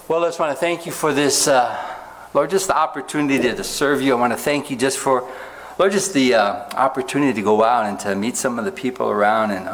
Well, I just want to thank you for this, Lord, just the opportunity to serve you. I want to thank you just for, Lord, just the opportunity to go out and to meet some of the people around. And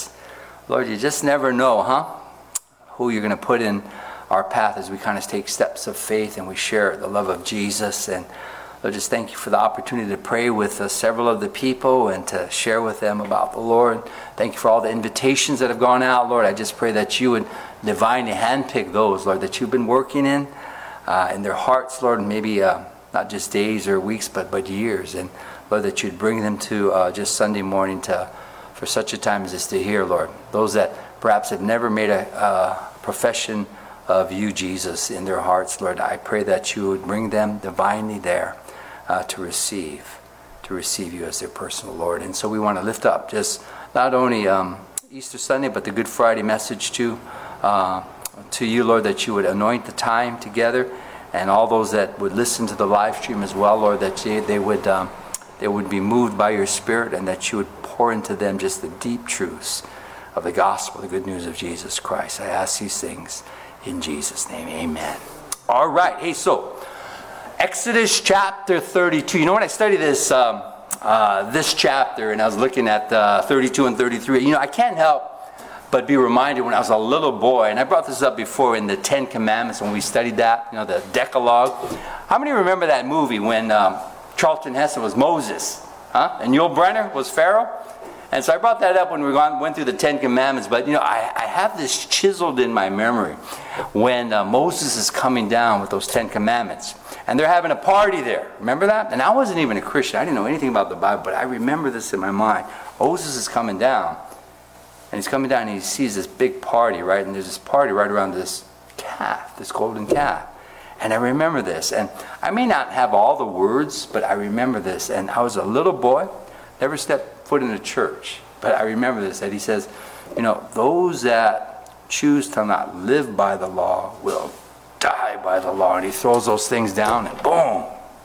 Lord, you just never know, who you're going to put in our path as we kind of take steps of faith and we share the love of Jesus. And Lord, just thank you for the opportunity to pray with several of the people and to share with them about the Lord. Thank you for all the invitations that have gone out, Lord. I just pray that you would divinely handpick those, Lord, that you've been working in their hearts, Lord, maybe not just days or weeks, but years. And Lord, that you'd bring them to just Sunday morning for such a time as this to hear, Lord. Those that perhaps have never made a profession of you, Jesus, in their hearts, Lord, I pray that you would bring them divinely there to receive you as their personal Lord. And so we want to lift up just not only Easter Sunday, but the Good Friday message to you, Lord, that you would anoint the time together, and all those that would listen to the live stream as well, Lord, that they would be moved by your Spirit, and that you would pour into them just the deep truths of the gospel, the good news of Jesus Christ. I ask these things in Jesus' name, amen. All right, hey, so Exodus chapter 32. You know, when I studied this this chapter, and I was looking at 32 and 33, I can't help but be reminded when I was a little boy, and I brought this up before in the Ten Commandments when we studied that, the Decalogue. How many remember that movie when Charlton Heston was Moses, and Yul Brynner was Pharaoh? And so I brought that up when we went through the Ten Commandments, but I have this chiseled in my memory when Moses is coming down with those 10 Commandments, and they're having a party there. Remember that? And I wasn't even a Christian. I didn't know anything about the Bible, but I remember this in my mind. Moses is coming down, and he's coming down and he sees this big party, right? And there's this party right around this calf, this golden calf. And I remember this. And I may not have all the words, but I remember this. And I was a little boy, never stepped foot in a church. But I remember this, that he says, those that choose to not live by the law will die by the law. And he throws those things down and boom.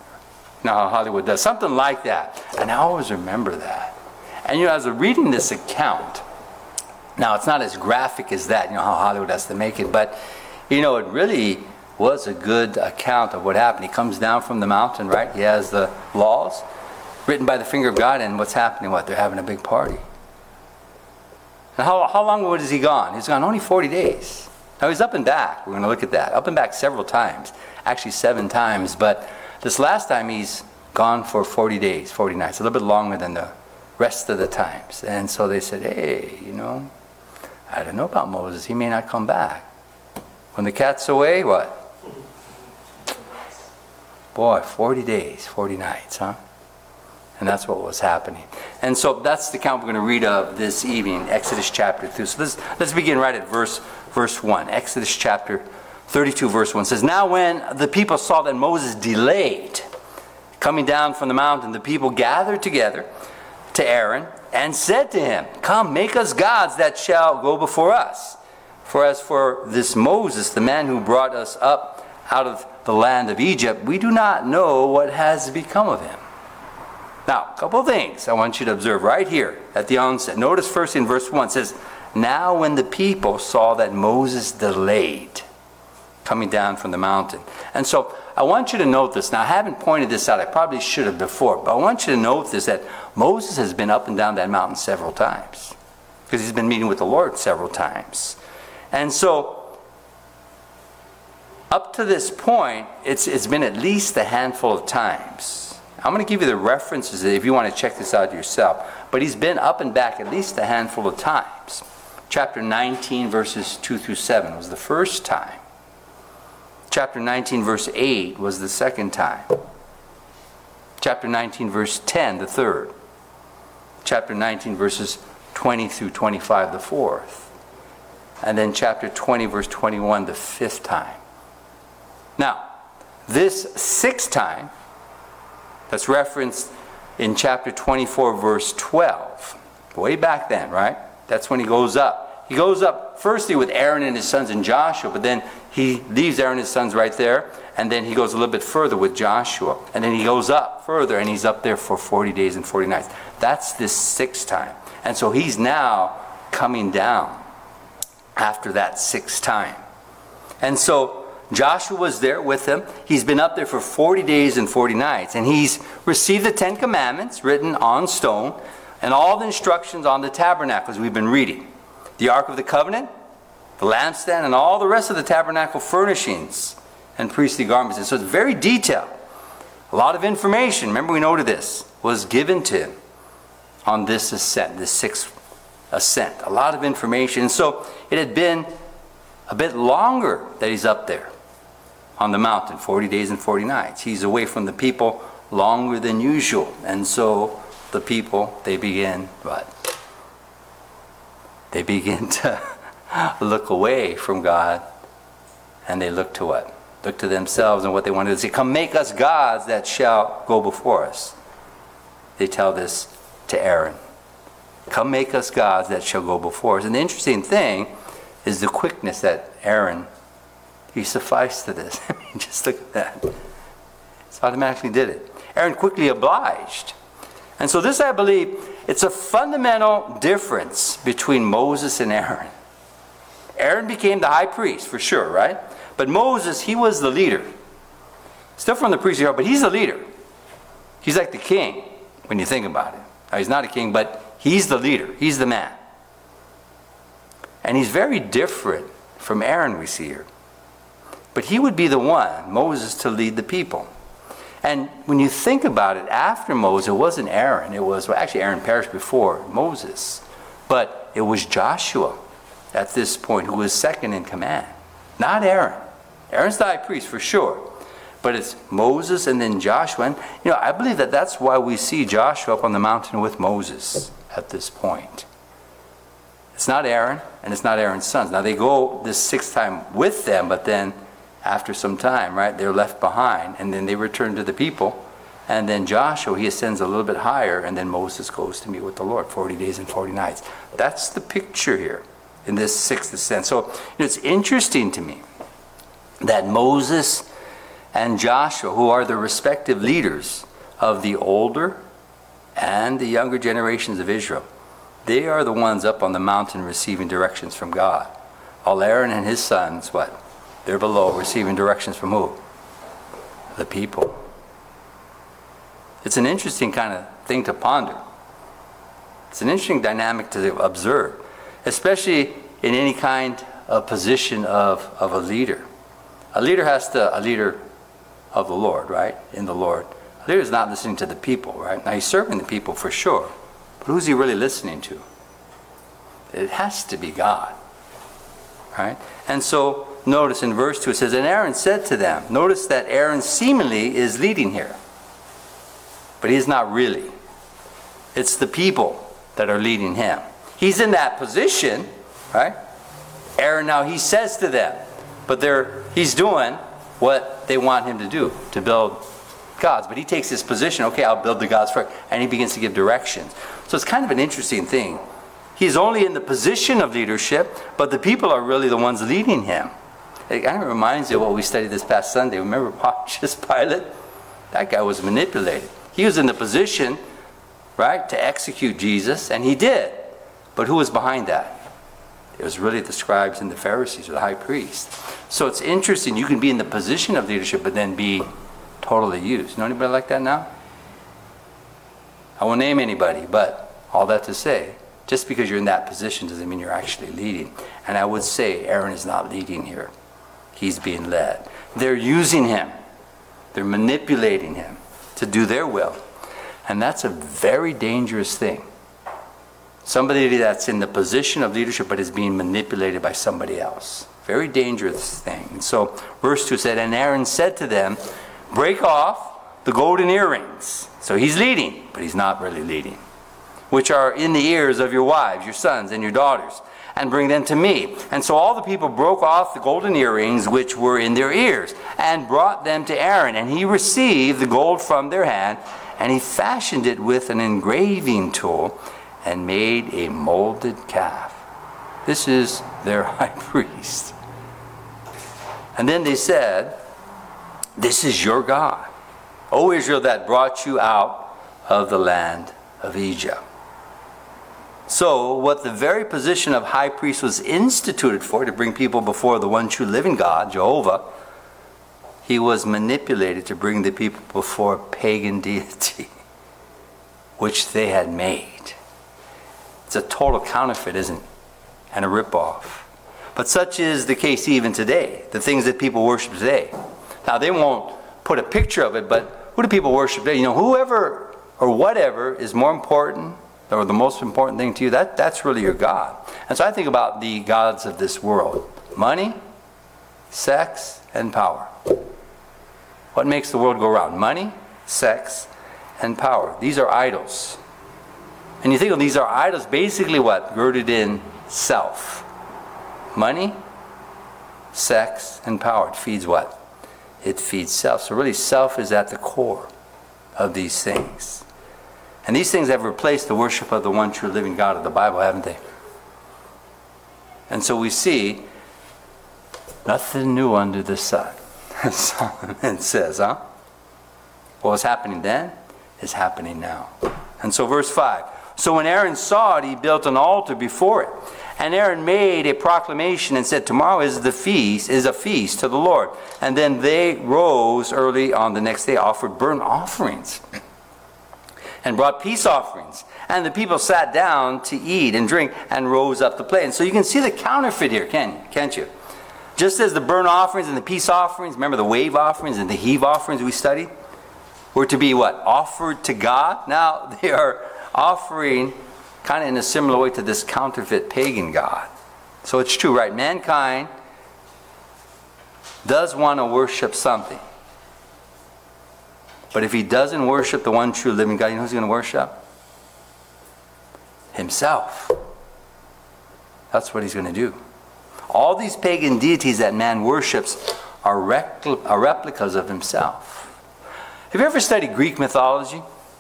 Now Hollywood does something like that. And I always remember that. And as I'm reading this account, now it's not as graphic as that, how Hollywood has to make it, but it really was a good account of what happened. He comes down from the mountain, right? He has the laws written by the finger of God, and what's happening? They're having a big party. And how long was he gone? He's gone only 40 days. Now he's up and back. We're going to look at that. Up and back several times. Actually 7 times. But this last time he's gone for 40 days, 40 nights. A little bit longer than the rest of the times. And so they said, hey, I don't know about Moses. He may not come back. When the cat's away, what? Boy, 40 days, 40 nights, And that's what was happening. And so that's the account we're going to read of this evening, Exodus chapter 2. So let's begin right at verse 1. Exodus chapter 32, verse 1 says, Now when the people saw that Moses delayed coming down from the mountain, the people gathered together to Aaron and said to him, Come, make us gods that shall go before us. For as for this Moses, the man who brought us up out of the land of Egypt, we do not know what has become of him. Now, a couple of things I want you to observe right here at the onset. Notice first in verse 1, it says, Now when the people saw that Moses delayed coming down from the mountain. And so I want you to note this. Now, I haven't pointed this out. I probably should have before. But I want you to note this, that Moses has been up and down that mountain several times. Because he's been meeting with the Lord several times. And so, up to this point, it's been at least a handful of times. I'm going to give you the references if you want to check this out yourself. But he's been up and back at least a handful of times. Chapter 19, verses 2 through 7 was the first time. Chapter 19, verse 8 was the second time. Chapter 19, verse 10, the third. Chapter 19, verses 20 through 25, the fourth. And then chapter 20, verse 21, the fifth time. Now, this sixth time, that's referenced in chapter 24, verse 12. Way back then, right? That's when he goes up. He goes up firstly with Aaron and his sons and Joshua, but then he leaves Aaron and his sons right there, and then he goes a little bit further with Joshua. And then he goes up further, and he's up there for 40 days and 40 nights. That's this sixth time. And so he's now coming down after that sixth time. And so Joshua was there with him. He's been up there for 40 days and 40 nights. And he's received the 10 Commandments written on stone and all the instructions on the tabernacle as we've been reading. The Ark of the Covenant, the lampstand, and all the rest of the tabernacle furnishings and priestly garments. And so it's very detailed. A lot of information, remember we noted this, was given to him on this ascent, this sixth ascent. A lot of information. And so it had been a bit longer that he's up there on the mountain, 40 days and 40 nights. He's away from the people longer than usual. And so the people, they begin, what? They begin to look away from God, and they look to what? Look to themselves and what they wanted to say. Come make us gods that shall go before us. They tell this to Aaron. Come make us gods that shall go before us. And the interesting thing is the quickness that Aaron, he sufficed to this. I mean, just look at that. It's automatically did it. Aaron quickly obliged. And so this, I believe, it's a fundamental difference between Moses and Aaron. Aaron became the high priest, for sure, right? But Moses, he was the leader. Still from the priestly order, but he's the leader. He's like the king, when you think about it. Now, he's not a king, but he's the leader. He's the man. And he's very different from Aaron, we see here. But he would be the one, Moses, to lead the people. And when you think about it, after Moses, it wasn't Aaron. It was, well, actually Aaron perished before Moses. But it was Joshua at this point who was second in command. Not Aaron. Aaron's the high priest for sure. But it's Moses and then Joshua. And, I believe that that's why we see Joshua up on the mountain with Moses at this point. It's not Aaron, and it's not Aaron's sons. Now, they go this sixth time with them, but then after some time, right, they're left behind, and then they return to the people. And then Joshua, he ascends a little bit higher, and then Moses goes to meet with the Lord 40 days and 40 nights. That's the picture here in this sixth ascent. So it's interesting to me that Moses and Joshua, who are the respective leaders of the older and the younger generations of Israel, they are the ones up on the mountain receiving directions from God. While Aaron and his sons, what? They're below receiving directions from who? The people. It's an interesting kind of thing to ponder. It's an interesting dynamic to observe, especially in any kind of position of a leader. A leader of the Lord, right? In the Lord. A leader is not listening to the people, right? Now he's serving the people for sure. But who's he really listening to? It has to be God, right? And so notice in verse 2 it says, and Aaron said to them, notice that Aaron seemingly is leading here. But he's not really. It's the people that are leading him. He's in that position, right? Aaron now, he says to them, but he's doing what they want him to do, to build gods. But he takes his position, okay, I'll build the gods first. And he begins to give directions. So it's kind of an interesting thing. He's only in the position of leadership, but the people are really the ones leading him. It kind of reminds you of what we studied this past Sunday. Remember Pontius Pilate? That guy was manipulated. He was in the position, right, to execute Jesus, and he did. But who was behind that? It was really the scribes and the Pharisees, or the high priest. So it's interesting. You can be in the position of leadership, but then be totally used. Know anybody like that now? I won't name anybody, but all that to say, just because you're in that position doesn't mean you're actually leading. And I would say Aaron is not leading here. He's being led. They're using him. They're manipulating him to do their will. And that's a very dangerous thing. Somebody that's in the position of leadership but is being manipulated by somebody else. Very dangerous thing. And so verse 2 said, and Aaron said to them, break off the golden earrings. So he's leading, but he's not really leading. Which are in the ears of your wives, your sons, and your daughters, and bring them to me. And so all the people broke off the golden earrings which were in their ears, and brought them to Aaron. And he received the gold from their hand, and he fashioned it with an engraving tool, and made a molded calf. This is their high priest. And then they said, this is your God, O Israel, that brought you out of the land of Egypt. So what the very position of high priest was instituted for, to bring people before the one true living God, Jehovah, he was manipulated to bring the people before a pagan deity, which they had made. It's a total counterfeit, isn't it? And a ripoff. But such is the case even today, the things that people worship today. Now, they won't put a picture of it, but who do people worship today? You know, whoever or whatever is more important, or the most important thing to you, that's really your God. And so I think about the gods of this world. Money, sex, and power. What makes the world go round? Money, sex, and power. These are idols. And you think of these are idols, basically what? Rooted in self. Money, sex, and power. It feeds what? It feeds self. So really self is at the core of these things. And these things have replaced the worship of the one true living God of the Bible, haven't they? And so we see nothing new under the sun. Solomon says, huh? What was happening then is happening now. And so verse 5. So when Aaron saw it, he built an altar before it. And Aaron made a proclamation and said, tomorrow is a feast to the Lord. And then they rose early on the next day, offered burnt offerings, and brought peace offerings. And the people sat down to eat and drink and rose up to play. And so you can see the counterfeit here, can't you? Just as the burnt offerings and the peace offerings, remember the wave offerings and the heave offerings we studied, were to be what? Offered to God. Now they are offering kind of in a similar way to this counterfeit pagan god. So it's true, right? Mankind does want to worship something. But if he doesn't worship the one true living God, you know who's going to worship? Himself. That's what he's going to do. All these pagan deities that man worships are replicas of himself. Have you ever studied Greek mythology?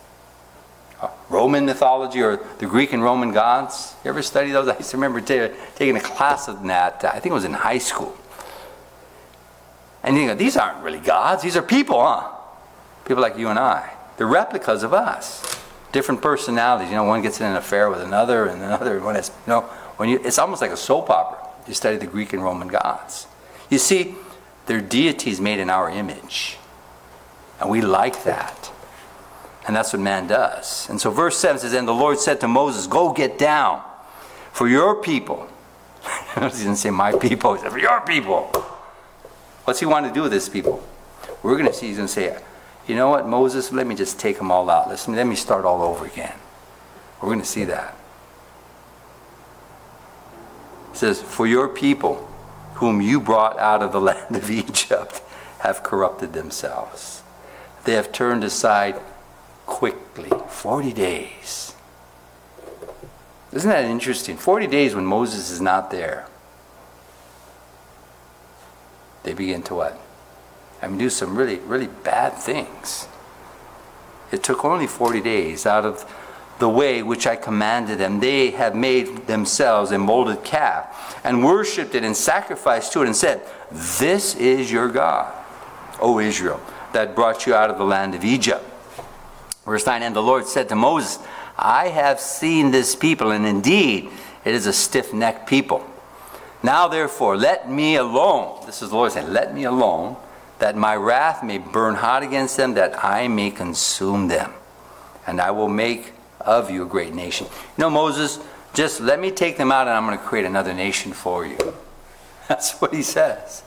Roman mythology, or the Greek and Roman gods? You ever study those? I used to remember taking a class of that. I think it was in high school. And you go, these aren't really gods. These are people, huh? People like you and I. They're replicas of us. Different personalities. You know, one gets in an affair with another, and another one has, you know, it's almost like a soap opera. You study the Greek and Roman gods. You see, they're deities made in our image. And we like that. And that's what man does. And so verse 7 says, and the Lord said to Moses, go get down, for your people. He didn't say my people, he said for your people. What's he want to do with his people? We're going to see, he's going to say, you know what, Moses, let me just take them all out. Let me start all over again. We're going to see that. It says, for your people, whom you brought out of the land of Egypt, have corrupted themselves. They have turned aside quickly. 40 days. Isn't that interesting? 40 days when Moses is not there. They begin to what? Do some really, really bad things. It took only 40 days out of the way which I commanded them. They have made themselves a molded calf and worshipped it and sacrificed to it and said, this is your God, O Israel, that brought you out of the land of Egypt. Verse 9, and the Lord said to Moses, I have seen this people, and indeed it is a stiff-necked people. Now therefore, let me alone. This is the Lord saying, let me alone, that my wrath may burn hot against them, that I may consume them. And I will make of you a great nation. You know, Moses, just let me take them out and I'm going to create another nation for you. That's what he says.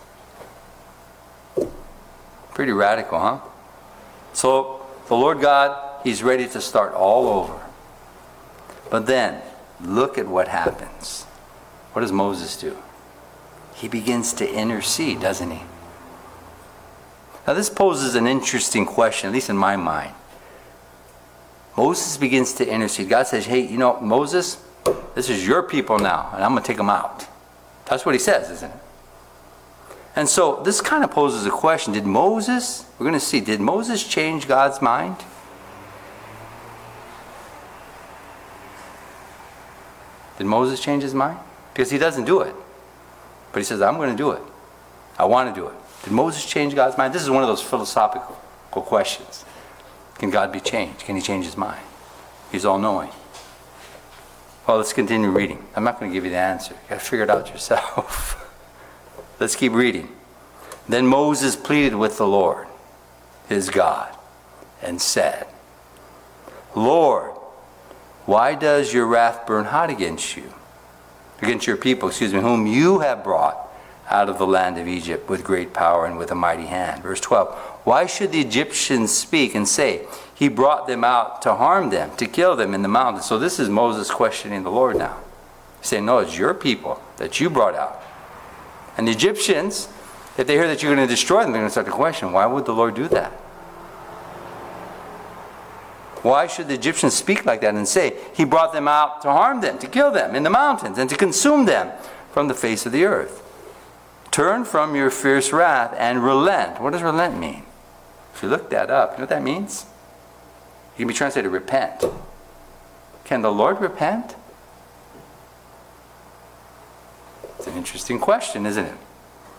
Pretty radical, huh? So the Lord God, he's ready to start all over. But then, look at what happens. What does Moses do? He begins to intercede, doesn't he? Now this poses an interesting question, at least in my mind. Moses begins to intercede. God says, hey, you know, Moses, this is your people now, and I'm going to take them out. That's what he says, isn't it? And so this kind of poses a question. Did Moses change God's mind? Did Moses change his mind? Because he doesn't do it. But he says, I'm going to do it. I want to do it. Did Moses change God's mind? This is one of those philosophical questions. Can God be changed? Can he change his mind? He's all-knowing. Well, let's continue reading. I'm not going to give you the answer. You've got to figure it out yourself. Let's keep reading. Then Moses pleaded with the Lord, his God, and said, Lord, why does your wrath burn hot against you? Against your people, whom you have brought out of the land of Egypt with great power and with a mighty hand. Verse 12, why should the Egyptians speak and say, he brought them out to harm them, to kill them in the mountains? So this is Moses questioning the Lord now. He's saying, no, it's your people that you brought out. And the Egyptians, if they hear that you're going to destroy them, they're going to start to question, why would the Lord do that? Why should the Egyptians speak like that and say, he brought them out to harm them, to kill them in the mountains, and to consume them from the face of the earth? Turn from your fierce wrath and relent. What does relent mean? If you look that up, you know what that means? It can be translated repent. Can the Lord repent? It's an interesting question, isn't it?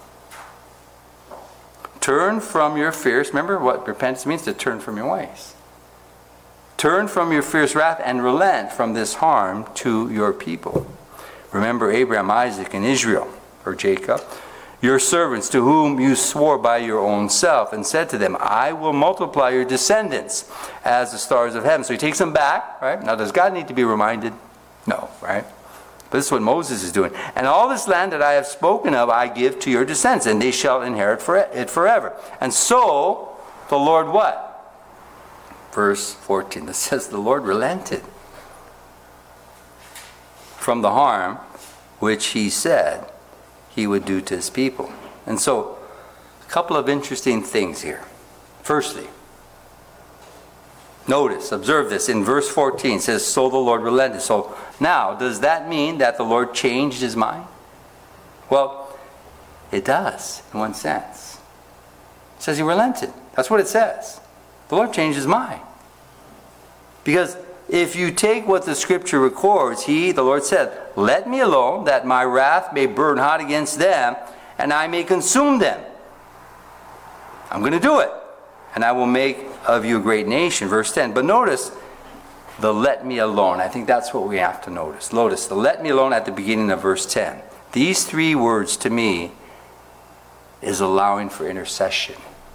Turn from your fierce, remember what repentance means? To turn from your ways. Turn from your fierce wrath and relent from this harm to your people. Remember Abraham, Isaac, and Israel, or Jacob, your servants, to whom you swore by your own self, and said to them, I will multiply your descendants as the stars of heaven. So he takes them back, right? Now, does God need to be reminded? No, right? But this is what Moses is doing. And all this land that I have spoken of, I give to your descendants, and they shall inherit it forever. And so, the Lord what? Verse 14, that says, the Lord relented from the harm which he said he would do to his people. And so, a couple of interesting things here. Firstly, notice, observe this, in verse 14 it says, so the Lord relented. So now, does that mean that the Lord changed his mind? Well, it does, in one sense. It says he relented. That's what it says. The Lord changed his mind. Because if you take what the scripture records, the Lord said, let me alone, that my wrath may burn hot against them, and I may consume them. I'm going to do it. And I will make of you a great nation. Verse 10. But notice the let me alone. I think that's what we have to notice. Notice the let me alone at the beginning of verse 10. These three words to me is allowing for intercession.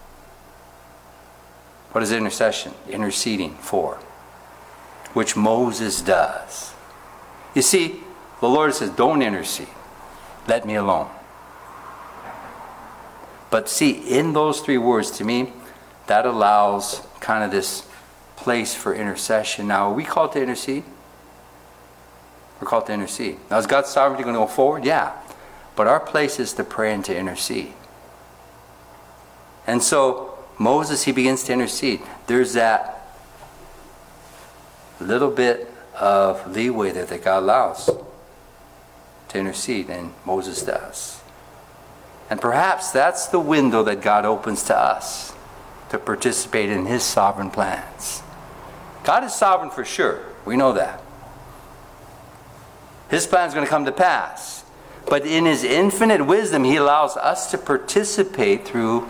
What is intercession? Interceding for. Which Moses does. You see, the Lord says, don't intercede. Let me alone. But see, in those three words, to me, that allows kind of this place for intercession. Now, are we called to intercede? We're called to intercede. Now, is God's sovereignty going to go forward? Yeah. But our place is to pray and to intercede. And so, Moses, he begins to intercede. There's that little bit of leeway there that God allows to intercede, and Moses does. And perhaps that's the window that God opens to us to participate in his sovereign plans. God is sovereign for sure. We know that. His plan is going to come to pass. But in his infinite wisdom, he allows us to participate through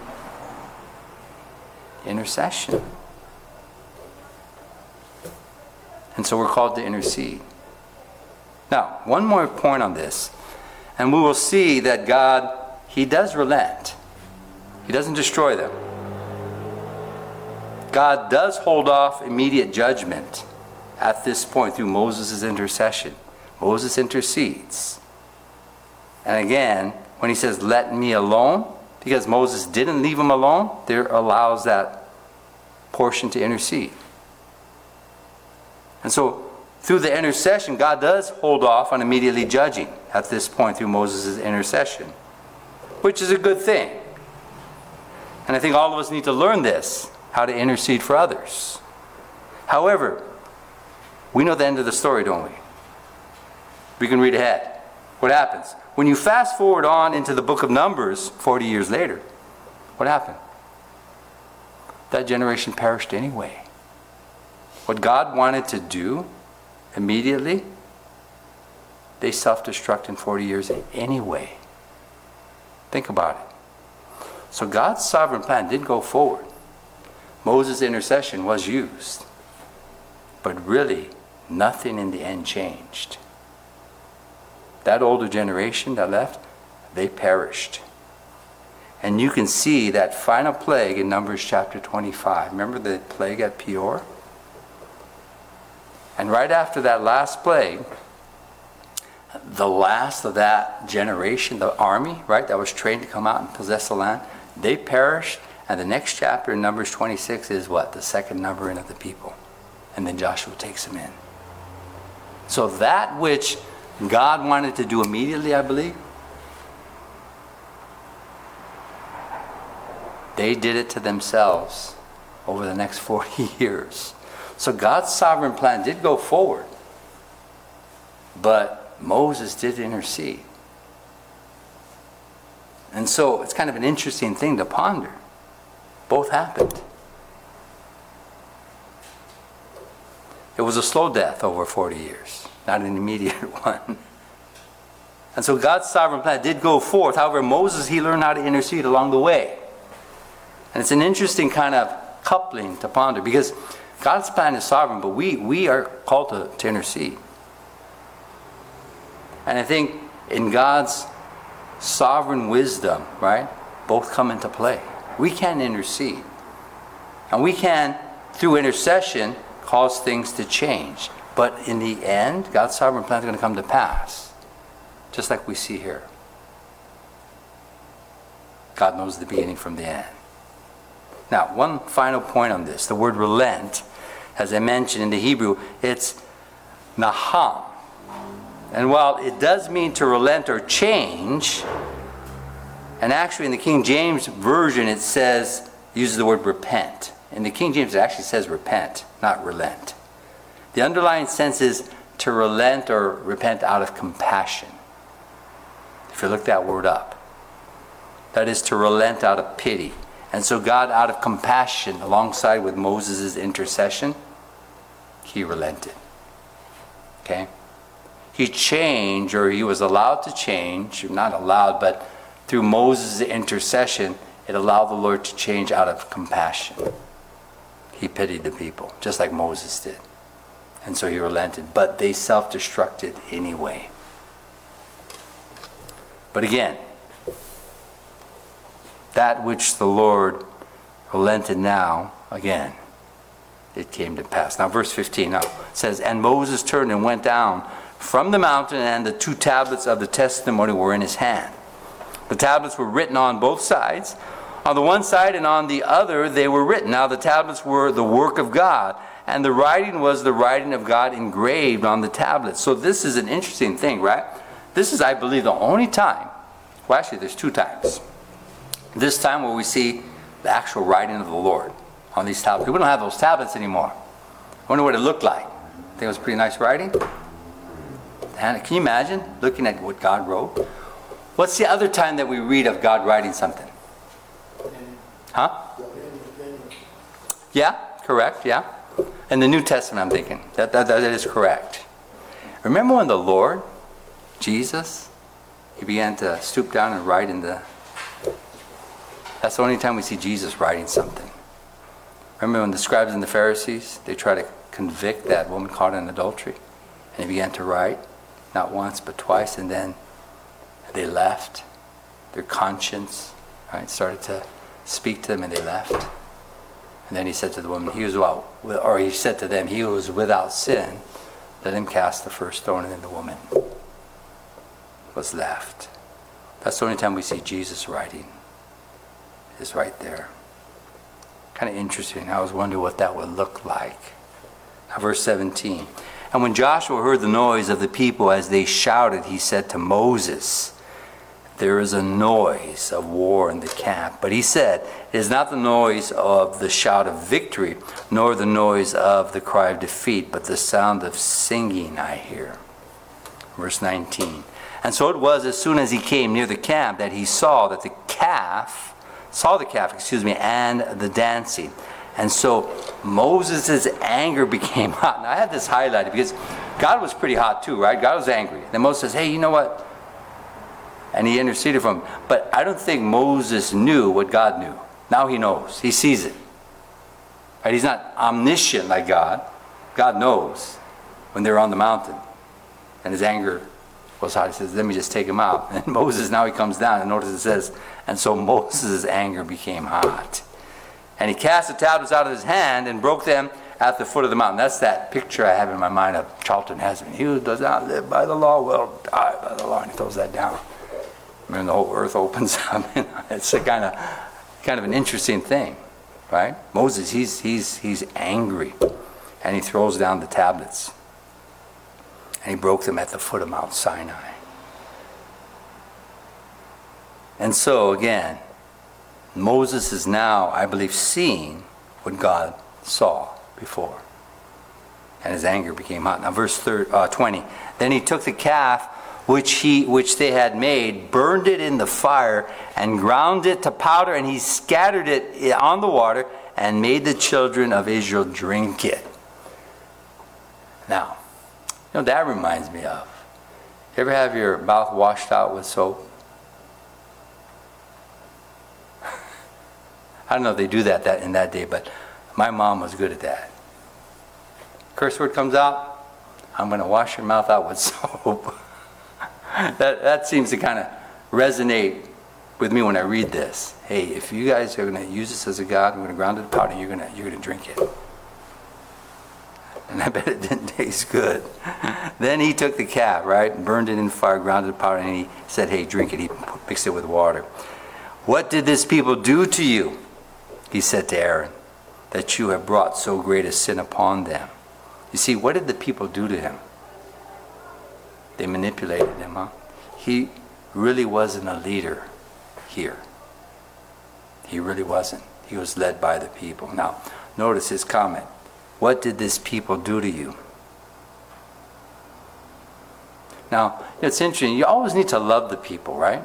intercession. And so we're called to intercede. Now, one more point on this, and we will see that God, he does relent. He doesn't destroy them. God does hold off immediate judgment at this point through Moses' intercession. Moses intercedes. And again, when he says, let me alone, because Moses didn't leave him alone, there allows that portion to intercede. And so, through the intercession, God does hold off on immediately judging at this point through Moses' intercession, which is a good thing. And I think all of us need to learn this, how to intercede for others. However, we know the end of the story, don't we? We can read ahead. What happens? When you fast forward on into the book of Numbers 40 years later, what happened? That generation perished anyway. What God wanted to do immediately, they self-destruct in 40 years anyway. Think about it. So God's sovereign plan did go forward. Moses' intercession was used. But really, nothing in the end changed. That older generation that left, they perished. And you can see that final plague in Numbers chapter 25. Remember the plague at Peor? And right after that last plague, the last of that generation, the army, right, that was trained to come out and possess the land, they perished. And the next chapter in Numbers 26 is what? The second numbering of the people. And then Joshua takes them in. So that which God wanted to do immediately, I believe, they did it to themselves over the next 40 years. So God's sovereign plan did go forward. But Moses did intercede. And so it's kind of an interesting thing to ponder. Both happened. It was a slow death over 40 years, not an immediate one. And so God's sovereign plan did go forth. However, Moses, he learned how to intercede along the way. And it's an interesting kind of coupling to ponder, because God's plan is sovereign, but we are called to intercede. And I think in God's sovereign wisdom, right, both come into play. We can intercede. And we can, through intercession, cause things to change. But in the end, God's sovereign plan is going to come to pass. Just like we see here. God knows the beginning from the end. Now, one final point on this. The word relent, as I mentioned in the Hebrew, it's naham. And while it does mean to relent or change, and actually in the King James Version it uses the word repent. In the King James it actually says repent, not relent. The underlying sense is to relent or repent out of compassion. If you look that word up. That is to relent out of pity. And so God, out of compassion, alongside with Moses' intercession, he relented. Okay? He changed, or he was allowed to change, not allowed, but through Moses' intercession, it allowed the Lord to change out of compassion. He pitied the people, just like Moses did. And so he relented, but they self-destructed anyway. But again, that which the Lord relented now, again, it came to pass. Now verse 15 says, and Moses turned and went down from the mountain, and the 2 tablets of the testimony were in his hand. The tablets were written on both sides. On the one side and on the other they were written. Now the tablets were the work of God, and the writing was the writing of God engraved on the tablets. So this is an interesting thing, right? This is, I believe, the only time, well actually there's 2 times. This time where we see the actual writing of the Lord on these tablets. We don't have those tablets anymore. I wonder what it looked like. I think it was pretty nice writing. And can you imagine looking at what God wrote? What's the other time that we read of God writing something? Huh? Yeah, correct, yeah. In the New Testament, I'm thinking. That is correct. Remember when the Lord, Jesus, he began to stoop down and write in the... That's the only time we see Jesus writing something. Remember when the scribes and the Pharisees, they tried to convict that woman caught in adultery? And he began to write, not once but twice, and then they left. Their conscience, right, started to speak to them, and they left. And then he said to the woman, he said to them, he who was without sin, let him cast the first stone, and then the woman was left. That's the only time we see Jesus writing. Is right there. Kind of interesting. I was wondering what that would look like. Now, verse 17. And when Joshua heard the noise of the people as they shouted, he said to Moses, there is a noise of war in the camp. But he said, it is not the noise of the shout of victory, nor the noise of the cry of defeat, but the sound of singing I hear. Verse 19. And so it was as soon as he came near the camp that he saw the calf, and the dancing. And so Moses' anger became hot. Now I have this highlighted because God was pretty hot too, right? God was angry. Then Moses says, hey, you know what? And he interceded for him. But I don't think Moses knew what God knew. Now he knows. He sees it. Right? He's not omniscient like God. God knows when they're on the mountain. And his anger was hot. He says, let me just take him out. And Moses, now he comes down, and notice it says, and so Moses' anger became hot. And he cast the tablets out of his hand and broke them at the foot of the mountain. That's that picture I have in my mind of Charlton Heston. He who does not live by the law will die by the law. And he throws that down. And then the whole earth opens up. It's a kind of an interesting thing, right? Moses, he's angry. And he throws down the tablets. And he broke them at the foot of Mount Sinai. And so, again, Moses is now, I believe, seeing what God saw before. And his anger became hot. Now, verse 20. Then he took the calf which they had made, burned it in the fire, and ground it to powder, and he scattered it on the water, and made the children of Israel drink it. Now, that reminds me of, you ever have your mouth washed out with soap? I don't know if they do that in that day, but my mom was good at that. Curse word comes out, I'm going to wash your mouth out with soap. that seems to kind of resonate with me when I read this. Hey, if you guys are going to use this as a god, we're going to ground it to powder, you're going to drink it. And I bet it didn't taste good. Then he took the calf, right, and burned it in fire, ground it to powder, and he said, hey, drink it. He mixed it with water. What did this people do to you? He said to Aaron, that you have brought so great a sin upon them. You see, what did the people do to him? They manipulated him, huh? He really wasn't a leader here. He really wasn't. He was led by the people. Now, notice his comment. What did this people do to you? Now, it's interesting. You always need to love the people, right?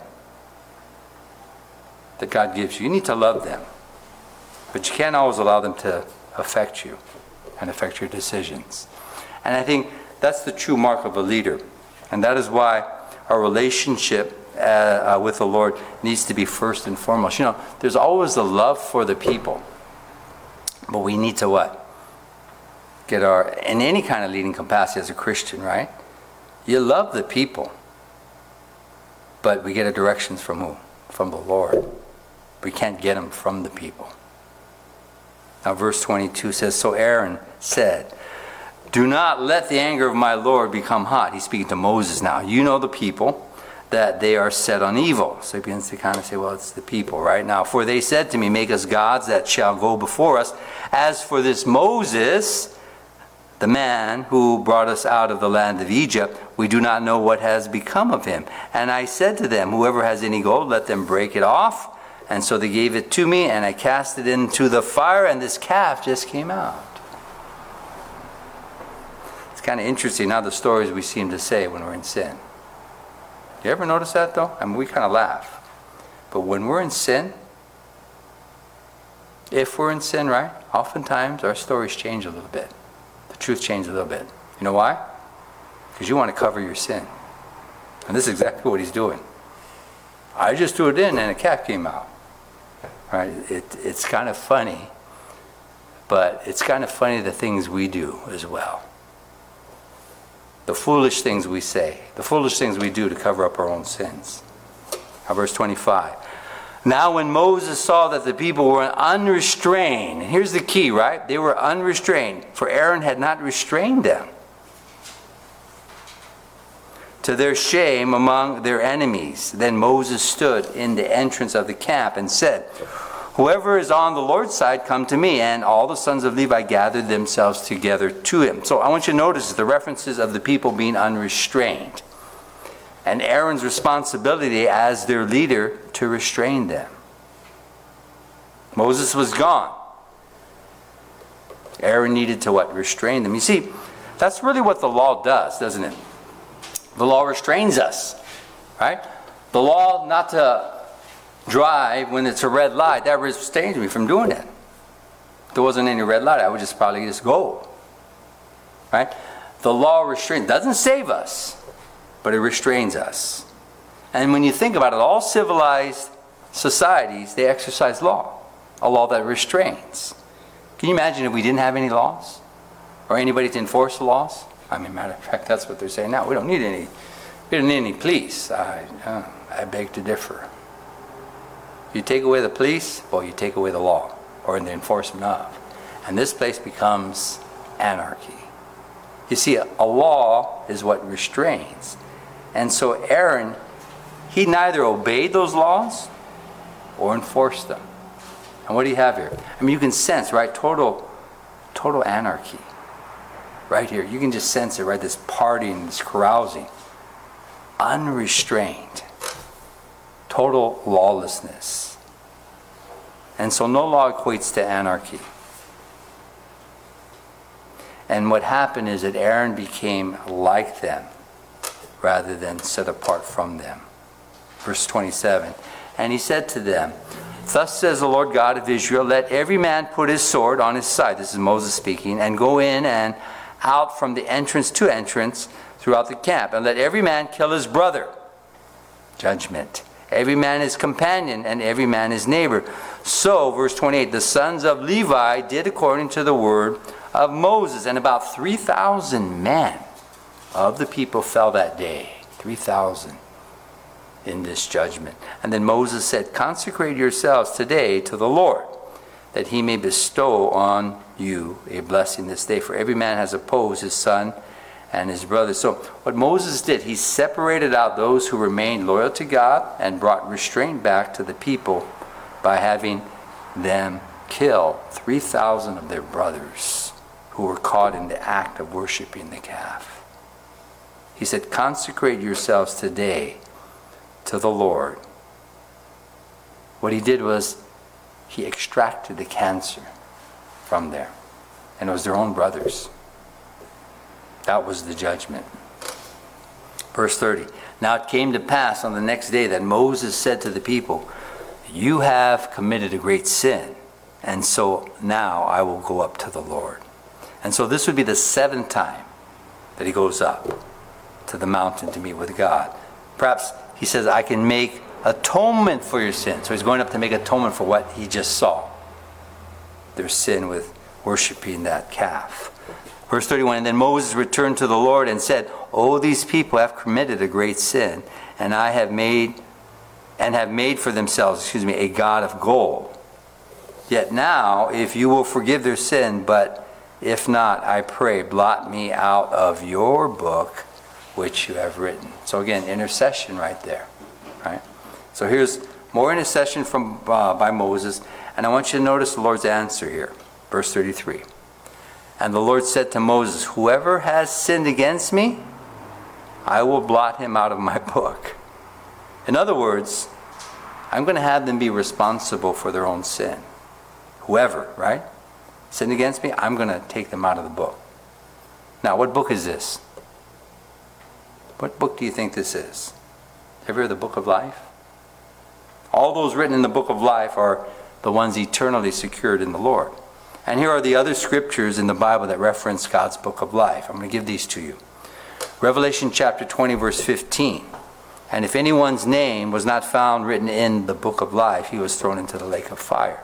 That God gives you. You need to love them. But you can't always allow them to affect you and affect your decisions. And I think that's the true mark of a leader. And that is why our relationship with the Lord needs to be first and foremost. There's always the love for the people. But we need to what? In any kind of leading capacity as a Christian, right? You love the people. But we get our directions from who? From the Lord. We can't get them from the people. Now verse 22 says, so Aaron said, do not let the anger of my Lord become hot. He's speaking to Moses now. You know the people, that they are set on evil. So he begins to kind of say, well, it's the people, right? Now, for they said to me, make us gods that shall go before us. As for this Moses, the man who brought us out of the land of Egypt, we do not know what has become of him. And I said to them, whoever has any gold, let them break it off. And so they gave it to me, and I cast it into the fire, and this calf just came out. It's kind of interesting how the stories we seem to say when we're in sin. You ever notice that, though? I mean, we kind of laugh. But when we're in sin, if we're in sin, right, oftentimes our stories change a little bit. The truth changes a little bit. You know why? Because you want to cover your sin. And this is exactly what he's doing. I just threw it in, and a calf came out. Right? It's kind of funny, but it's kind of funny the things we do as well. The foolish things we say, the foolish things we do to cover up our own sins. Now, verse 25. Now when Moses saw that the people were unrestrained, and here's the key, right? They were unrestrained, for Aaron had not restrained them. To their shame among their enemies. Then Moses stood in the entrance of the camp and said, whoever is on the Lord's side, come to me. And all the sons of Levi gathered themselves together to him. So I want you to notice the references of the people being unrestrained. And Aaron's responsibility as their leader to restrain them. Moses was gone. Aaron needed to what? Restrain them. You see, that's really what the law does, doesn't it? The law restrains us, right? The law not to drive when it's a red light, that restrains me from doing it. If there wasn't any red light, I would probably just go, right? The law restrains, doesn't save us, but it restrains us. And when you think about it, all civilized societies, they exercise law, a law that restrains. Can you imagine if we didn't have any laws or anybody to enforce the laws? I mean, matter of fact, that's what they're saying now. We don't need any We didn't need any police. I beg to differ. You take away the police, well, you take away the law, or the enforcement of. And this place becomes anarchy. You see, a law is what restrains. And so Aaron, he neither obeyed those laws or enforced them. And what do you have here? I mean, you can sense, right, total anarchy. Right here, you can just sense it, right, this partying, this carousing. Unrestrained. Total lawlessness. And so no law equates to anarchy. And what happened is that Aaron became like them rather than set apart from them. Verse 27. And he said to them, Thus says the Lord God of Israel, let every man put his sword on his side. This is Moses speaking. And go in and out from the entrance to entrance throughout the camp. And let every man kill his brother. Judgment. Every man his companion and every man his neighbor. So, verse 28, the sons of Levi did according to the word of Moses. And about 3,000 men of the people fell that day. 3,000 in this judgment. And then Moses said, consecrate yourselves today to the Lord, that he may bestow on you a blessing this day. For every man has opposed his son and his brother. So what Moses did, he separated out those who remained loyal to God and brought restraint back to the people by having them kill 3,000 of their brothers who were caught in the act of worshiping the calf. He said, consecrate yourselves today to the Lord. What he did was he extracted the cancer from there. And it was their own brothers. That was the judgment. Verse 30. Now it came to pass on the next day that Moses said to the people, you have committed a great sin, and so now I will go up to the Lord. And so this would be the 7th time that he goes up to the mountain to meet with God. Perhaps he says, I can make atonement for your sin. So he's going up to make atonement for what he just saw. Their sin with worshiping that calf. Verse 31, and then Moses returned to the Lord and said, oh, these people have committed a great sin, and have made for themselves, a god of gold. Yet now, if you will forgive their sin, but if not, I pray, blot me out of your book which you have written. So again, intercession right there. Right? So here's more intercession from by Moses, and I want you to notice the Lord's answer here. Verse 33. And the Lord said to Moses, whoever has sinned against me, I will blot him out of my book. In other words, I'm going to have them be responsible for their own sin. Whoever, right? Sinned against me, I'm going to take them out of the book. Now, what book is this? What book do you think this is? Ever heard of the book of life? All those written in the book of life are the ones eternally secured in the Lord. And here are the other scriptures in the Bible that reference God's book of life. I'm going to give these to you. Revelation chapter 20, verse 15. And if anyone's name was not found written in the book of life, he was thrown into the lake of fire.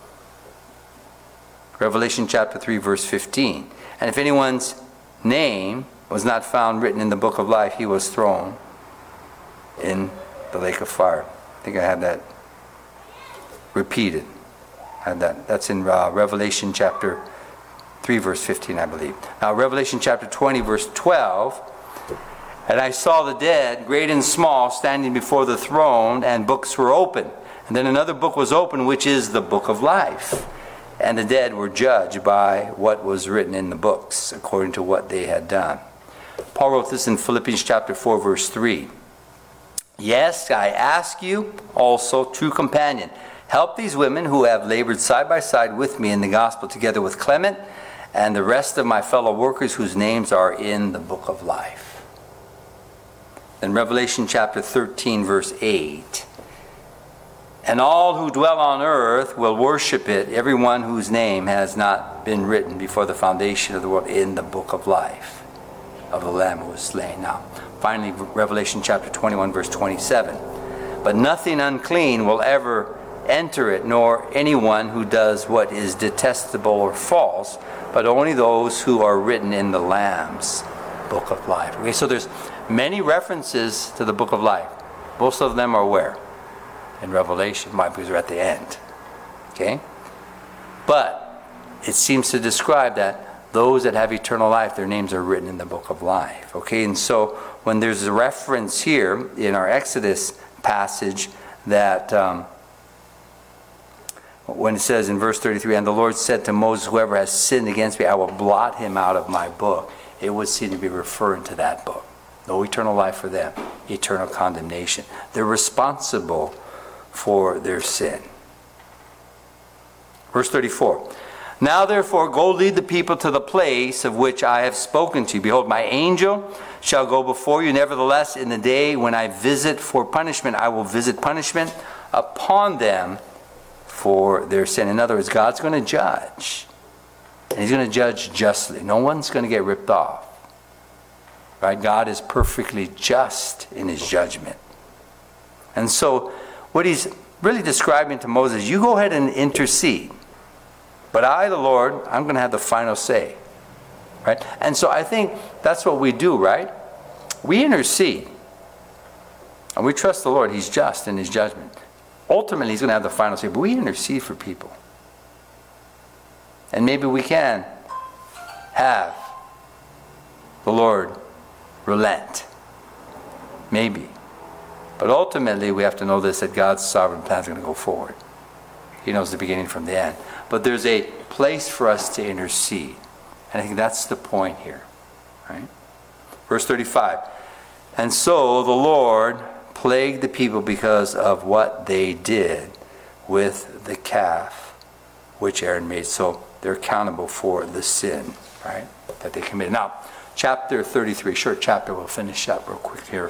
Revelation chapter 3, verse 15. And if anyone's name was not found written in the book of life, he was thrown in the lake of fire. I think I had that repeated. That's in Revelation chapter 3, verse 15, I believe. Now, Revelation chapter 20, verse 12. And I saw the dead, great and small, standing before the throne, and books were open. And then another book was opened, which is the book of life. And the dead were judged by what was written in the books, according to what they had done. Paul wrote this in Philippians chapter 4, verse 3. Yes, I ask you also, true companion, help these women who have labored side by side with me in the gospel, together with Clement and the rest of my fellow workers whose names are in the book of life. Then Revelation chapter 13, verse 8. And all who dwell on earth will worship it, everyone whose name has not been written before the foundation of the world in the book of life of the Lamb who was slain. Now, finally, Revelation chapter 21, verse 27. But nothing unclean will ever enter it, nor anyone who does what is detestable or false, but only those who are written in the Lamb's book of life. Okay, so there's Many references to the book of life. Most of them are where? In Revelation. Why? Because we're at the end. Okay? But it seems to describe that those that have eternal life, their names are written in the book of life. Okay? And so when there's a reference here in our Exodus passage that when it says in verse 33, and the Lord said to Moses, whoever has sinned against me, I will blot him out of my book. It would seem to be referring to that book. No eternal life for them. Eternal condemnation. They're responsible for their sin. Verse 34. Now therefore go lead the people to the place of which I have spoken to you. Behold, my angel shall go before you. Nevertheless, in the day when I visit for punishment, I will visit punishment upon them for their sin. In other words, God's going to judge. And He's going to judge justly. No one's going to get ripped off. Right? God is perfectly just in His judgment. And so, what He's really describing to Moses, you go ahead and intercede. But I, the Lord, I'm going to have the final say. Right? And so I think that's what we do, right? We intercede. And we trust the Lord. He's just in His judgment. Ultimately, He's going to have the final say. But we intercede for people. And maybe we can have the Lord relent. Maybe. But ultimately, we have to know this, that God's sovereign plan is going to go forward. He knows the beginning from the end. But there's a place for us to intercede. And I think that's the point here. Right? Verse 35. And so the Lord plagued the people because of what they did with the calf which Aaron made. So they're accountable for the sin, right, that they committed. Now, chapter 33, short chapter, we'll finish up real quick here.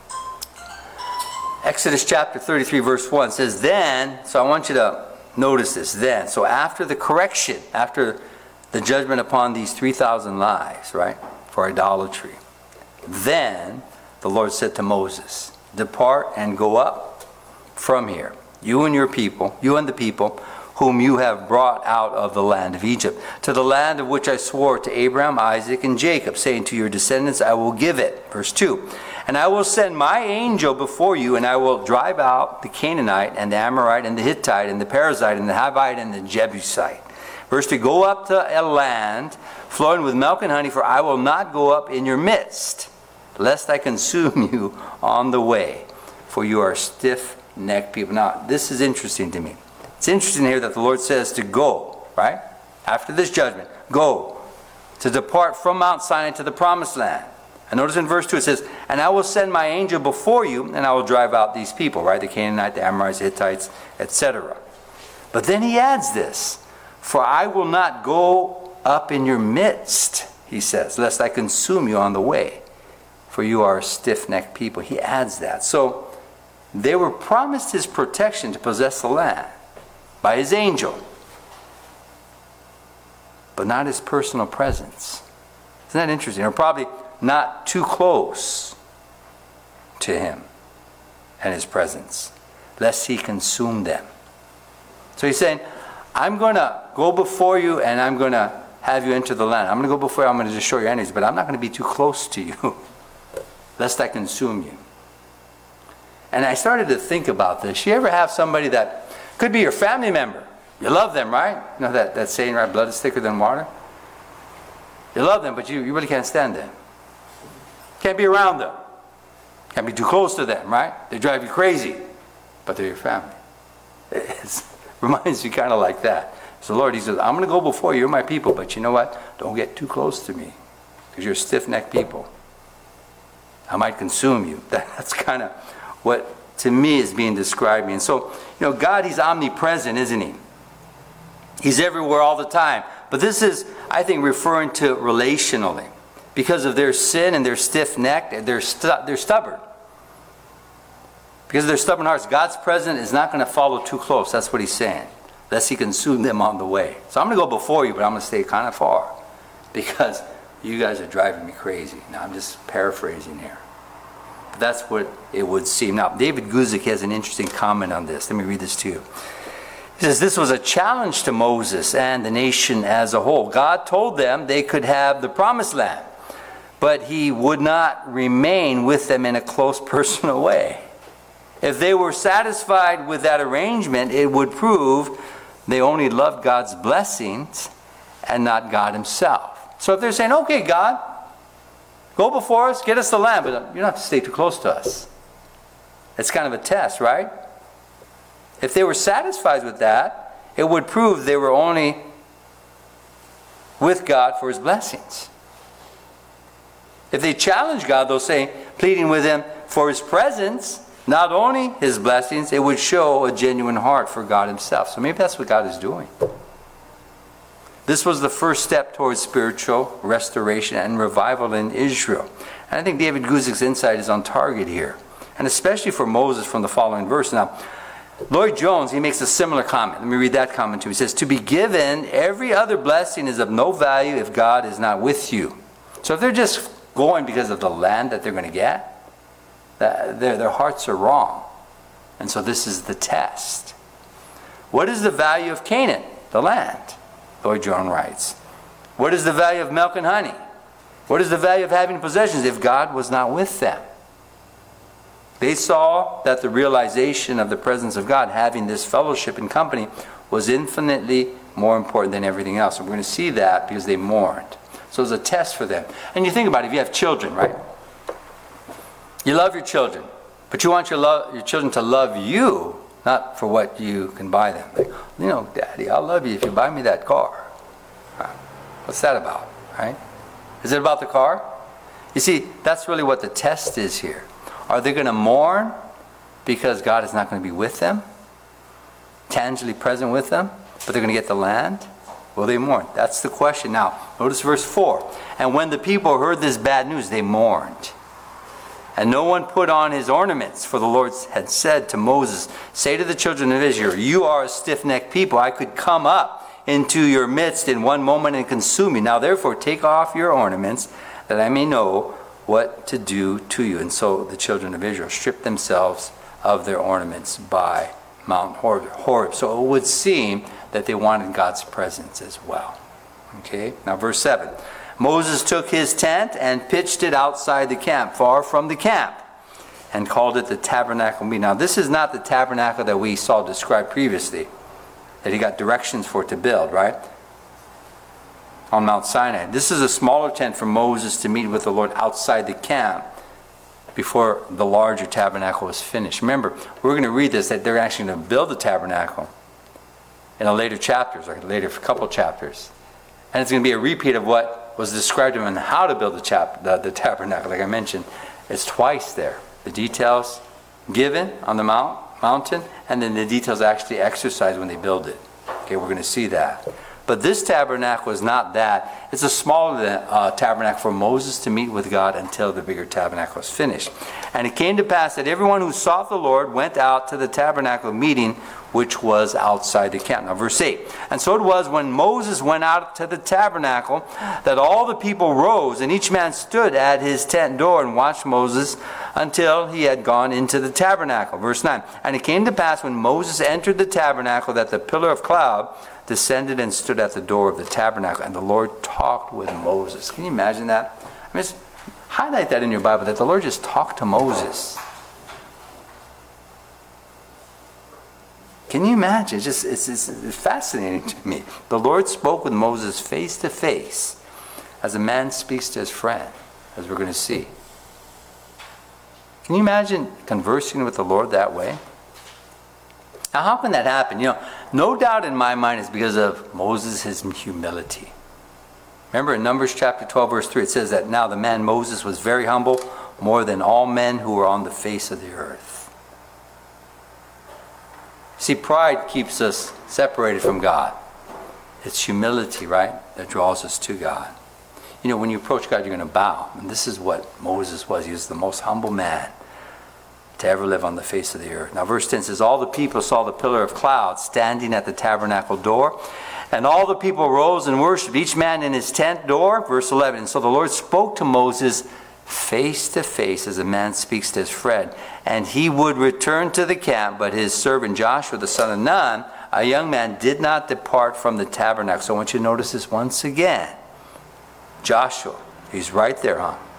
Exodus chapter 33, verse 1 says, then, so I want you to notice this, then. So after the correction, after the judgment upon these 3,000 lives, right, for idolatry, then the Lord said to Moses, depart and go up from here, you and your people, you and the people whom you have brought out of the land of Egypt, to the land of which I swore to Abraham, Isaac, and Jacob, saying, to your descendants I will give it. Verse 2. And I will send my angel before you, and I will drive out the Canaanite, and the Amorite, and the Hittite, and the Perizzite, and the Hivite, and the Jebusite. Verse 3. Go up to a land flowing with milk and honey, for I will not go up in your midst, lest I consume you on the way, for you are stiff-necked people. Now, this is interesting to me. It's interesting here that the Lord says to go, right? After this judgment, go, to depart from Mount Sinai to the promised land. And notice in verse 2 it says, and I will send my angel before you, and I will drive out these people, right? The Canaanite, the Amorites, the Hittites, etc. But then he adds this, for I will not go up in your midst, he says, lest I consume you on the way, for you are a stiff-necked people. He adds that. So they were promised his protection to possess the land by his angel, but not his personal presence. Isn't that interesting? Or probably not too close to him and his presence, lest he consume them. So he's saying, I'm going to go before you, and I'm going to have you enter the land. I'm going to go before you, I'm going to destroy your enemies, but I'm not going to be too close to you, lest I consume you. And I started to think about this. You ever have somebody that could be your family member? You love them, right? You know that saying, right? Blood is thicker than water. You love them, but you really can't stand them. Can't be around them. Can't be too close to them, right? They drive you crazy, but they're your family. It reminds me kind of like that. So the Lord, he says, I'm going to go before you. You're my people, but you know what? Don't get too close to me, because you're stiff-necked people. I might consume you. That's kind of what, to me, is being described. And so, you know, God, he's omnipresent, isn't he? He's everywhere all the time. But this is, I think, referring to relationally. Because of their sin and their stiff-necked, they're stubborn. Because of their stubborn hearts, God's presence is not going to follow too close. That's what he's saying. Lest he consume them on the way. So I'm going to go before you, but I'm going to stay kind of far. Because you guys are driving me crazy. Now, I'm just paraphrasing here. But that's what it would seem. Now, David Guzik has an interesting comment on this. Let me read this to you. He says, this was a challenge to Moses and the nation as a whole. God told them they could have the promised land, but he would not remain with them in a close personal way. If they were satisfied with that arrangement, it would prove they only loved God's blessings and not God himself. So if they're saying, okay, God, go before us, get us the land, but you don't have to stay too close to us. It's kind of a test, right? If they were satisfied with that, it would prove they were only with God for his blessings. If they challenge God, they'll say, pleading with him for his presence, not only his blessings, it would show a genuine heart for God himself. So maybe that's what God is doing. This was the first step towards spiritual restoration and revival in Israel. And I think David Guzik's insight is on target here. And especially for Moses from the following verse. Now, Lloyd Jones, he makes a similar comment. Let me read that comment too. He says, to be given every other blessing is of no value if God is not with you. So if they're just going because of the land that they're going to get, their hearts are wrong. And so this is the test. What is the value of Canaan, the land? Lloyd Jones writes. What is the value of milk and honey? What is the value of having possessions if God was not with them? They saw that the realization of the presence of God, having this fellowship and company, was infinitely more important than everything else. And we're going to see that because they mourned. So it was a test for them. And you think about it, if you have children, right? You love your children, but you want your children to love you, not for what you can buy them. Like, you know, Daddy, I'll love you if you buy me that car. What's that about, right? Is it about the car? You see, that's really what the test is here. Are they going to mourn because God is not going to be with them, tangibly present with them, but they're going to get the land? Will they mourn? That's the question. Now, notice verse 4. And when the people heard this bad news, they mourned. And no one put on his ornaments, for the Lord had said to Moses, say to the children of Israel, you are a stiff-necked people. I could come up into your midst in one moment and consume you. Now therefore take off your ornaments, that I may know what to do to you. And so the children of Israel stripped themselves of their ornaments by Mount Horeb. So it would seem that they wanted God's presence as well. Okay, now verse 7. Moses took his tent and pitched it outside the camp, far from the camp, and called it the tabernacle meeting. Now this is not the tabernacle that we saw described previously, that he got directions for to build, right? On Mount Sinai. This is a smaller tent for Moses to meet with the Lord outside the camp before the larger tabernacle was finished. Remember, we're going to read this, that they're actually going to build the tabernacle in a later chapters, or later couple chapters. And it's going to be a repeat of what was described to him on how to build the tabernacle. Like I mentioned, it's twice there. The details given on the mountain, and then the details actually exercised when they build it. Okay, we're going to see that. But this tabernacle is not that. It's a smaller tabernacle for Moses to meet with God until the bigger tabernacle is finished. And it came to pass that everyone who sought the Lord went out to the tabernacle meeting, which was outside the camp. Now verse 8. And so it was when Moses went out to the tabernacle that all the people rose, and each man stood at his tent door and watched Moses until he had gone into the tabernacle. Verse 9. And it came to pass when Moses entered the tabernacle that the pillar of cloud descended and stood at the door of the tabernacle, and the Lord talked with Moses. Can you imagine that? I mean, just highlight that in your Bible, that the Lord just talked to Moses. Can you imagine? It's fascinating to me. The Lord spoke with Moses face to face, as a man speaks to his friend, as we're going to see. Can you imagine conversing with the Lord that way? Now, how can that happen? You know, no doubt in my mind it's because of Moses' humility. Remember in Numbers chapter 12, verse 3, it says that now the man Moses was very humble, more than all men who were on the face of the earth. See, pride keeps us separated from God. It's humility, right, that draws us to God. You know, when you approach God, you're going to bow. And this is what Moses was. He was the most humble man to ever live on the face of the earth. Now verse 10 says, all the people saw the pillar of cloud standing at the tabernacle door, and all the people rose and worshipped, each man in his tent door. Verse 11, and so the Lord spoke to Moses face to face as a man speaks to his friend, and he would return to the camp, but his servant Joshua the son of Nun, a young man, did not depart from the tabernacle. So I want you to notice this once again. Joshua, he's right there, huh?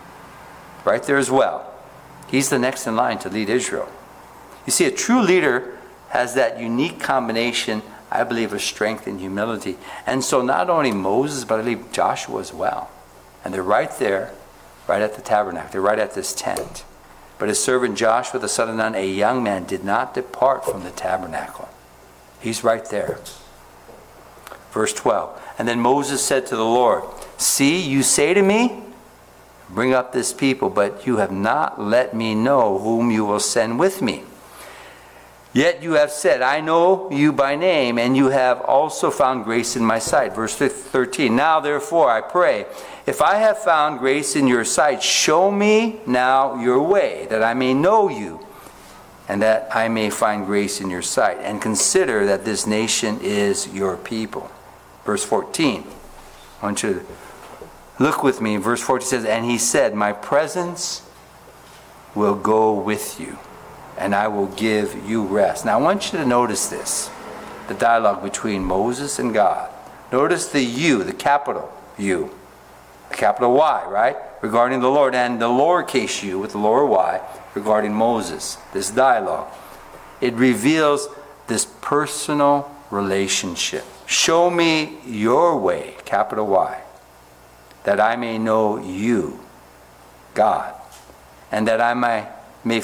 right there as well. He's the next in line to lead Israel. You see, a true leader has that unique combination, I believe, of strength and humility. And so not only Moses, but I believe Joshua as well. And they're right there, right at the tabernacle. They're right at this tent. But his servant Joshua, the son of Nun, a young man, did not depart from the tabernacle. He's right there. Verse 12. And then Moses said to the Lord, see, you say to me, bring up this people, but you have not let me know whom you will send with me. Yet you have said, I know you by name, and you have also found grace in my sight. Verse 13. Now therefore I pray, if I have found grace in your sight, show me now your way, that I may know you, and that I may find grace in your sight. And consider that this nation is your people. Verse 14. I want you to look with me. Verse 14 says, and he said, my presence will go with you, and I will give you rest. Now I want you to notice this, the dialogue between Moses and God. Notice the you, the capital U, the capital Y, right? Regarding the Lord, and the lowercase u with the lower y regarding Moses. This dialogue. It reveals this personal relationship. Show me your way, capital Y, that I may know you, God, and that I may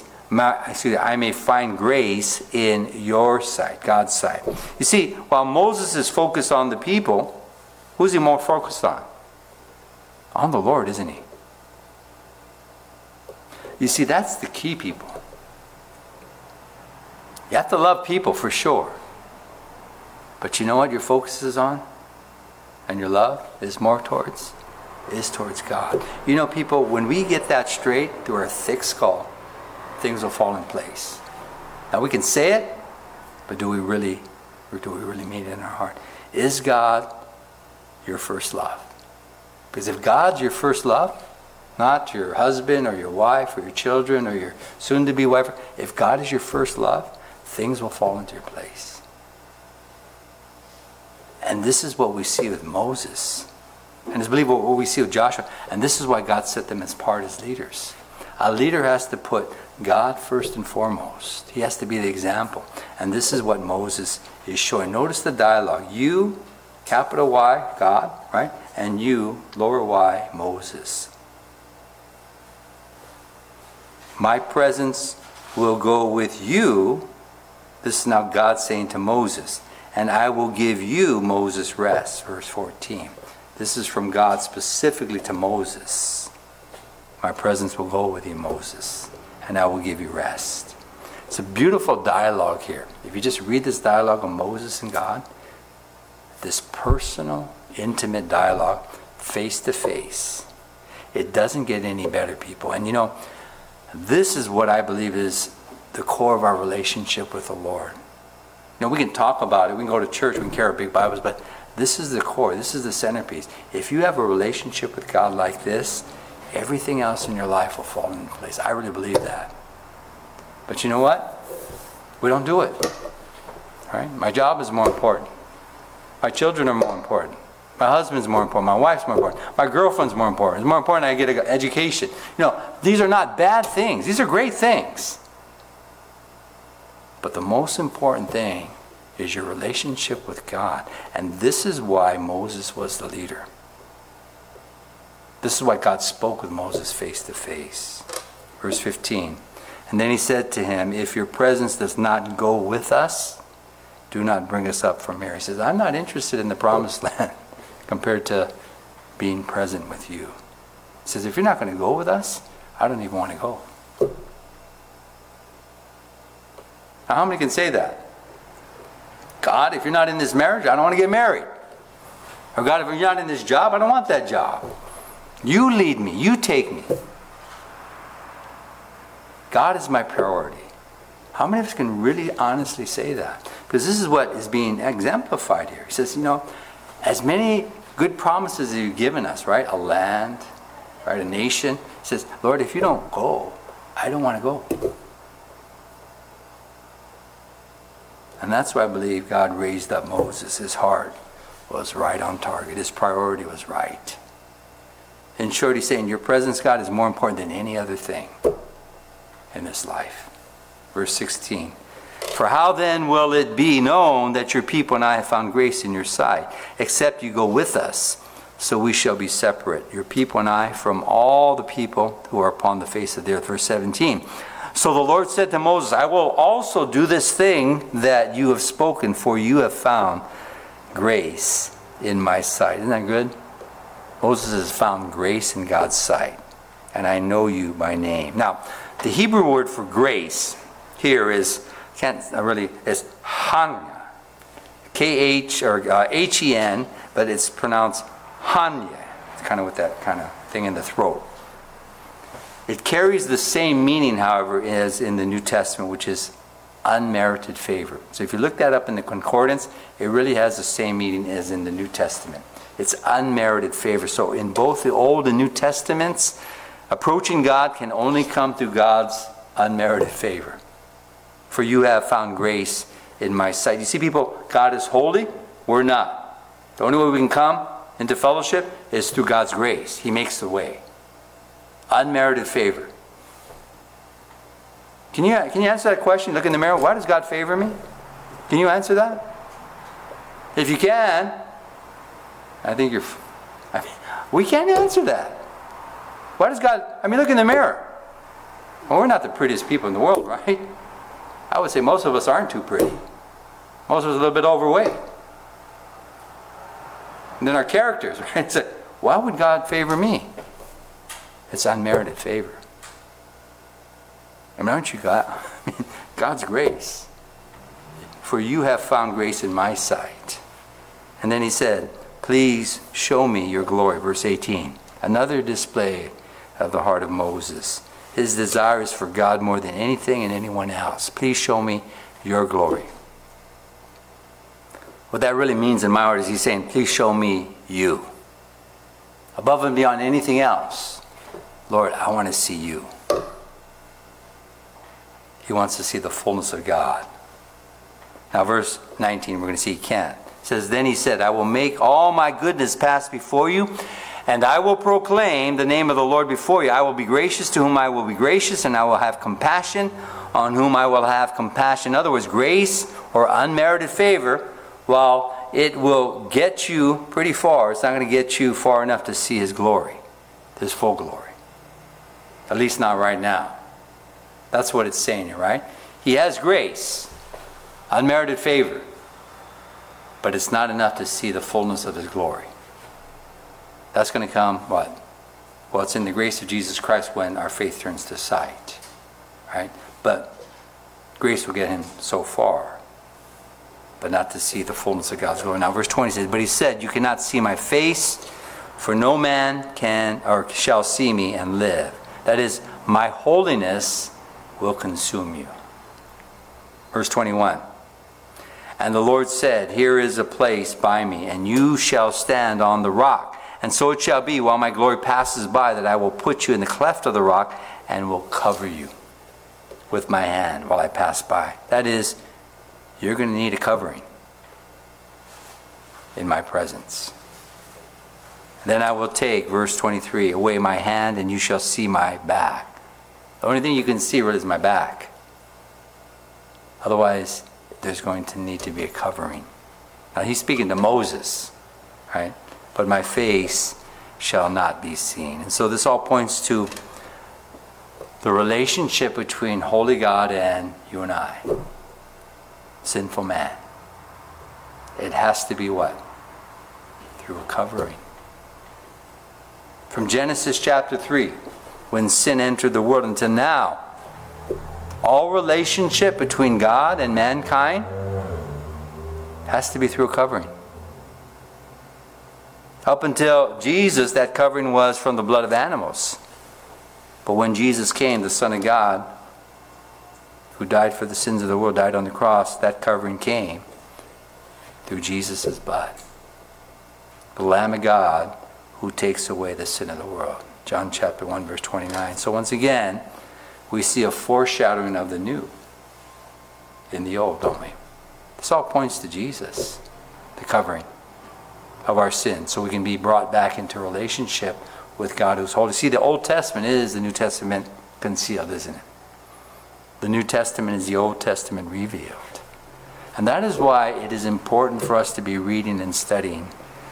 find grace in your sight, God's sight. You see, while Moses is focused on the people, who's he more focused on? On the Lord, isn't he? You see, that's the key, people. You have to love people for sure. But you know what your focus is on? And your love is towards God. You know, people, when we get that straight through our thick skull, things will fall in place. Now we can say it, but do we really mean it in our heart? Is God your first love? Because if God's your first love, not your husband or your wife or your children or your soon-to-be wife, if God is your first love, things will fall into your place. And this is what we see with Moses. And it's believe what we see with Joshua. And this is why God set them as part as leaders. A leader has to put God first and foremost. He has to be the example. And this is what Moses is showing. Notice the dialogue. You, capital Y, God, right? And you, lower y, Moses. My presence will go with you. This is now God saying to Moses. And I will give you, Moses, rest. Verse 14. This is from God specifically to Moses. My presence will go with you, Moses, and I will give you rest. It's a beautiful dialogue here. If you just read this dialogue of Moses and God, this personal, intimate dialogue, face to face, it doesn't get any better, people. And you know, this is what I believe is the core of our relationship with the Lord. You know, we can talk about it, we can go to church, we can carry big Bibles, but this is the core, this is the centerpiece. If you have a relationship with God like this, everything else in your life will fall into place. I really believe that. But you know what? We don't do it. All right? My job is more important. My children are more important. My husband's more important. My wife's more important. My girlfriend's more important. It's more important I get an education. You know, these are not bad things. These are great things. But the most important thing is your relationship with God. And this is why Moses was the leader. This is why God spoke with Moses face to face. Verse 15. And then he said to him, if your presence does not go with us, do not bring us up from here. He says, I'm not interested in the promised land compared to being present with you. He says, if you're not going to go with us, I don't even want to go. Now, how many can say that? God, if you're not in this marriage, I don't want to get married. Or God, if you're not in this job, I don't want that job. You lead me. You take me. God is my priority. How many of us can really honestly say that? Because this is what is being exemplified here. He says, you know, as many good promises as you've given us, right? A land, right? A nation. He says, Lord, if you don't go, I don't want to go. And that's why I believe God raised up Moses. His heart was right on target. His priority was right. In short, he's saying your presence, God, is more important than any other thing in this life. Verse 16. For how then will it be known that your people and I have found grace in your sight, except you go with us, so we shall be separate, your people and I, from all the people who are upon the face of the earth. Verse 17. So the Lord said to Moses, I will also do this thing that you have spoken, for you have found grace in my sight. Isn't that good? Moses has found grace in God's sight, and I know you by name. Now, the Hebrew word for grace here is hanya, K-H or H-E-N, but it's pronounced hanya. It's kind of with that kind of thing in the throat. It carries the same meaning, however, as in the New Testament, which is unmerited favor. So if you look that up in the concordance, it really has the same meaning as in the New Testament. It's unmerited favor. So in both the Old and New Testaments, approaching God can only come through God's unmerited favor. For you have found grace in my sight. You see, people, God is holy. We're not. The only way we can come into fellowship is through God's grace. He makes the way. Unmerited favor. Can you answer that question? Look in the mirror. Why does God favor me? Can you answer that? If you can, we can't answer that. Why does God, look in the mirror. Well, we're not the prettiest people in the world, right? I would say most of us aren't too pretty. Most of us are a little bit overweight. And then our characters, right? So, why would God favor me? It's unmerited favor. Aren't you God? God's grace. For you have found grace in my sight. And then he said, please show me your glory. Verse 18. Another display of the heart of Moses. His desire is for God more than anything and anyone else. Please show me your glory. What that really means in my heart is he's saying, please show me you. Above and beyond anything else. Lord, I want to see you. He wants to see the fullness of God. Now verse 19, we're going to see he can't. It says, then he said, I will make all my goodness pass before you, and I will proclaim the name of the Lord before you. I will be gracious to whom I will be gracious, and I will have compassion on whom I will have compassion. In other words, grace or unmerited favor, while it will get you pretty far, it's not going to get you far enough to see his glory, his full glory. At least not right now. That's what it's saying here, right? He has grace, unmerited favor, but it's not enough to see the fullness of his glory. That's going to come, what? Well, it's in the grace of Jesus Christ when our faith turns to sight, right? But grace will get him so far, but not to see the fullness of God's glory. Now, verse 20 says, but he said, you cannot see my face, for no man can or shall see me and live. That is, my holiness will consume you. Verse 21. And the Lord said, here is a place by me, and you shall stand on the rock. And so it shall be, while my glory passes by, that I will put you in the cleft of the rock and will cover you with my hand while I pass by. That is, you're going to need a covering in my presence. Then I will take, verse 23, away my hand, and you shall see my back. The only thing you can see really is my back. Otherwise, there's going to need to be a covering. Now he's speaking to Moses, right? But my face shall not be seen. And so this all points to the relationship between holy God and you and I. Sinful man. It has to be what? Through a covering. From Genesis chapter 3, when sin entered the world, until now, all relationship between God and mankind has to be through a covering. Up until Jesus, that covering was from the blood of animals. But when Jesus came, the Son of God, who died for the sins of the world, died on the cross, that covering came through Jesus' blood. The Lamb of God who takes away the sin of the world. John chapter 1, verse 29. So once again, we see a foreshadowing of the new in the old, don't we? This all points to Jesus, the covering of our sin, so we can be brought back into relationship with God who's holy. See, the Old Testament is the New Testament concealed, isn't it? The New Testament is the Old Testament revealed. And that is why it is important for us to be reading and studying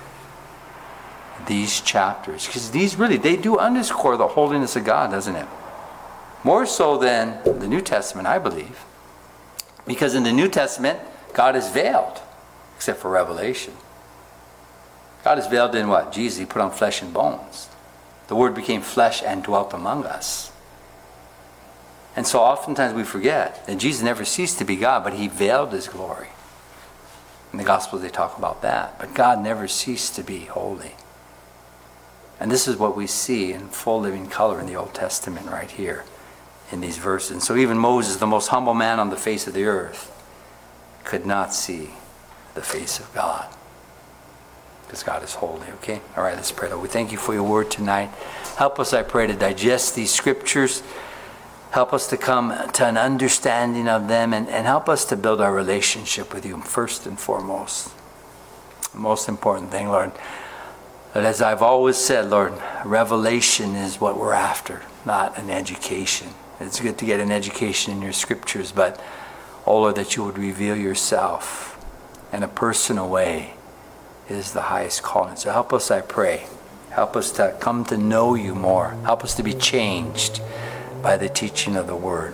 these chapters. Because these really, they do underscore the holiness of God, doesn't it? More so than the New Testament, I believe. Because in the New Testament, God is veiled, except for Revelation. God is veiled in what? Jesus, he put on flesh and bones. The Word became flesh and dwelt among us. And so oftentimes we forget that Jesus never ceased to be God, but he veiled his glory. In the Gospels they talk about that. But God never ceased to be holy. And this is what we see in full living color in the Old Testament right here in these verses. And so even Moses, the most humble man on the face of the earth, could not see the face of God. Because God is holy, okay? All right, let's pray. Lord, we thank you for your word tonight. Help us, I pray, to digest these scriptures. Help us to come to an understanding of them and help us to build our relationship with you first and foremost. The most important thing, Lord, that as I've always said, Lord, revelation is what we're after, not an education. It's good to get an education in your scriptures, but, oh Lord, that you would reveal yourself in a personal way is the highest calling. So help us, I pray. Help us to come to know you more. Help us to be changed by the teaching of the word.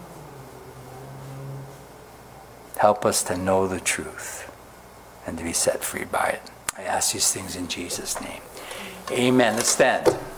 Help us to know the truth and to be set free by it. I ask these things in Jesus' name. Amen. Let's stand.